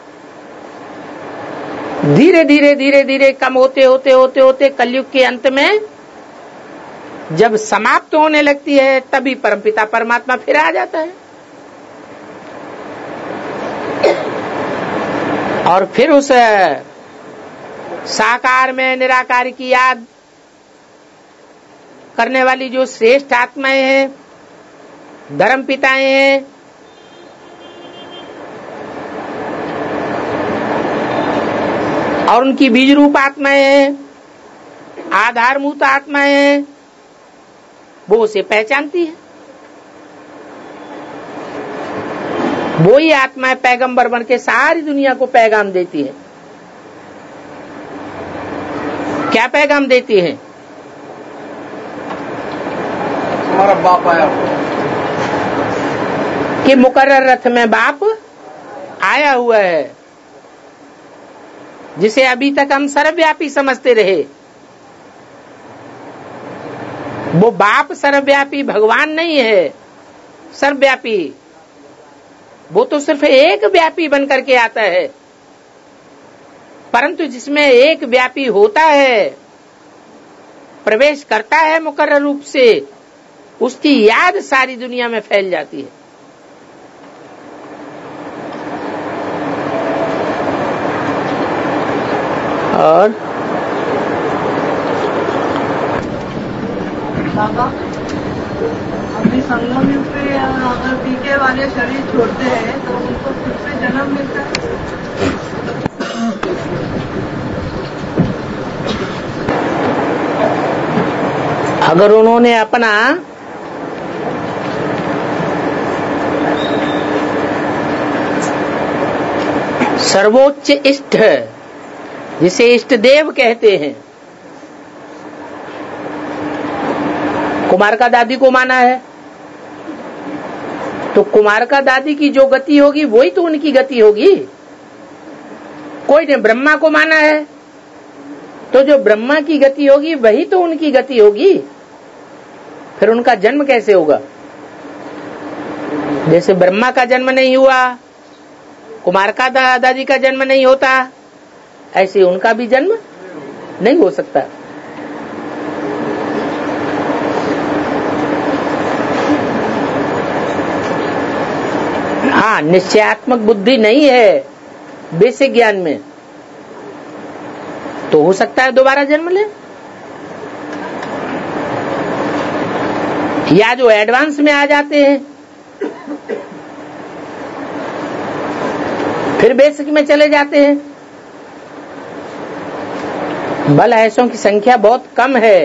धीरे धीरे कम होते कलयुग के अंत में जब समाप्त होने लगती है, तभी परमपिता परमात्मा फिर आ जाता है। और फिर उस साकार में निराकार की याद करने वाली जो श्रेष्ठ आत्माएं हैं, धर्म पिताएं हैं, और उनकी बीज रूप आत्माएं हैं, आधारभूत आत्माएं हैं, वो उसे पहचानती है। वो ही आत्माएं पैगंबर बन के सारी दुनिया को पैगाम देती है। क्या पैगाम देती है? हमारा बाप आया कि मुकर्रर रथ में बाप आया हुआ है, जिसे अभी तक हम सर्वव्यापी समझते रहे। वो बाप सर्वव्यापी भगवान नहीं है सर्वव्यापी, वो तो सिर्फ एक व्यापी बन करके आता है। परंतु जिसमें एक व्यापी होता है, प्रवेश करता है मुकर्रर रूप से, उसकी याद सारी दुनिया में फैल जाती है। और बाबा, अभी संगम युग पे अगर पीके वाले शरीर छोड़ते हैं तो उनको फिर से जन्म मिलता है। अगर उन्होंने अपना सर्वोच्च इष्ट, जिसे इष्ट देव कहते हैं, कुमार का दादी को माना है, तो कुमार का दादी की जो गति होगी वही तो उनकी गति होगी। कोई ने ब्रह्मा को माना है, तो जो ब्रह्मा की गति होगी वही तो उनकी गति होगी। फिर उनका जन्म कैसे होगा? जैसे ब्रह्मा का जन्म नहीं हुआ, कुमार का दादी का जन्म नहीं होता, ऐसे उनका भी जन्म नहीं हो सकता। हाँ, निश्चयात्मक बुद्धि नहीं है बेसिक ज्ञान में, तो हो सकता है दोबारा जन्म ले। या जो एडवांस में आ जाते हैं फिर बेसिक में चले जाते हैं। बल ऐसों की संख्या बहुत कम है,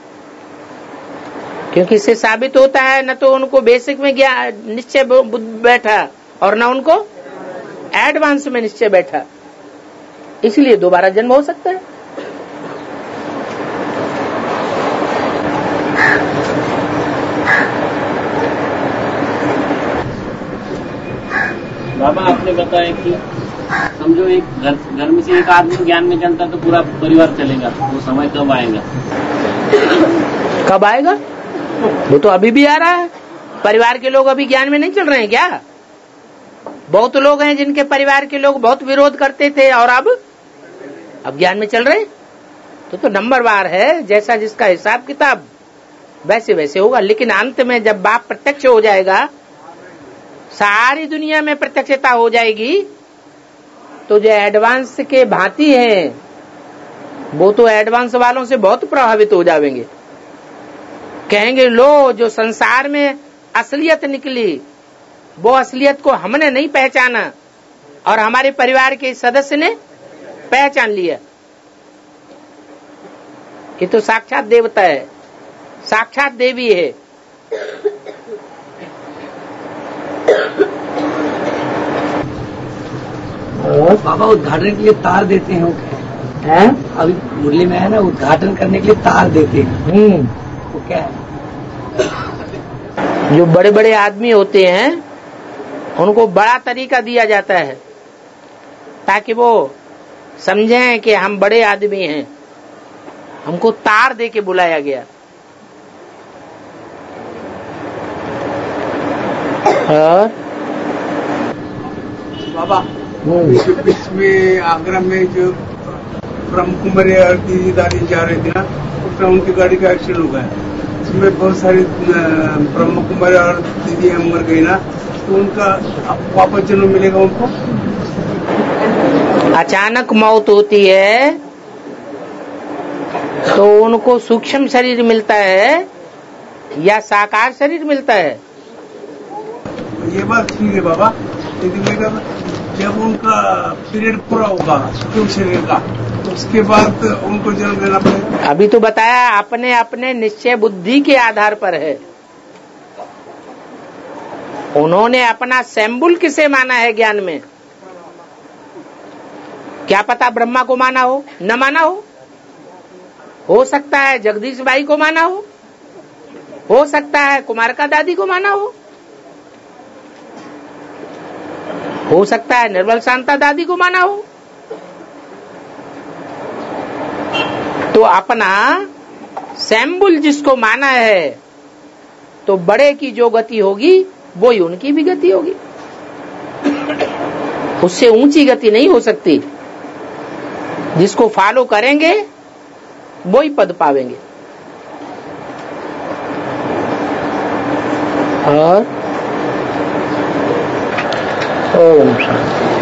क्योंकि इससे साबित होता है न तो उनको बेसिक में निश्चय बैठा और न उनको एडवांस में निश्चय बैठा, इसलिए दोबारा जन्म हो सकता है। बाबा, आपने बताया कि समझो एक घर में से एक आदमी ज्ञान में चलता तो पूरा परिवार चलेगा, वो समय कब आएगा? कब आएगा? वो तो अभी भी आ रहा है। परिवार के लोग अभी ज्ञान में नहीं चल रहे हैं क्या? बहुत लोग हैं जिनके परिवार के लोग बहुत विरोध करते थे और अब ज्ञान में चल रहे हैं। तो नंबरवार है, जैसा जिसका हिसाब किताब वैसे वैसे होगा। लेकिन अंत में जब बाप प्रत्यक्ष हो जाएगा, सारी दुनिया में प्रत्यक्षता हो जाएगी, तो जो एडवांस के भांति हैं वो तो एडवांस वालों से बहुत प्रभावित हो जाएंगे। कहेंगे लो, जो संसार में असलियत निकली वो असलियत को हमने नहीं पहचाना और हमारे परिवार के सदस्य ने पहचान लिया। ये तो साक्षात देवता है, साक्षात देवी है। बाबा, उद्घाटन के लिए तार देते हैं वो क्या है? अभी मुरली में है ना, उद्घाटन करने के लिए तार देते हैं, वो क्या है? जो बड़े बड़े आदमी होते हैं उनको बड़ा तरीका दिया जाता है ताकि वो समझें कि हम बड़े आदमी हैं। हमको तार दे के बुलाया गया। और बाबा, बीच में आगरा में जो ब्रह्म कुमारी और दीदी दादी जा रही थी ना, उसमें उनकी गाड़ी का एक्सीडेंट हो गया। इसमें बहुत सारी ब्रह्म कुमारी और दीदी मर गई ना, तो उनका वापस जन्म मिलेगा उनको? अचानक मौत होती है तो उनको सूक्ष्म शरीर मिलता है या साकार शरीर मिलता है? ये बात ठीक है बाबा, लेकिन जब उनका पीरियड पूरा होगा सूक्ष्म शरीर का, तो उसके बाद उनको जन्म देना पड़ेगा। अभी तो बताया, अपने अपने निश्चय बुद्धि के आधार पर है। उन्होंने अपना सैम्बुल किसे माना है ज्ञान में? क्या पता ब्रह्मा को माना हो, न माना हो सकता है जगदीश भाई को माना हो, हो सकता है कुमारका दादी को माना हो सकता है निर्मल शांता दादी को माना हो। तो अपना सैम्बुल जिसको माना है, तो बड़े की जो गति होगी वो ही उनकी भी गति होगी, उससे ऊंची गति नहीं हो सकती। जिसको फॉलो करेंगे वो ही पद पावेंगे। और ओम शांति।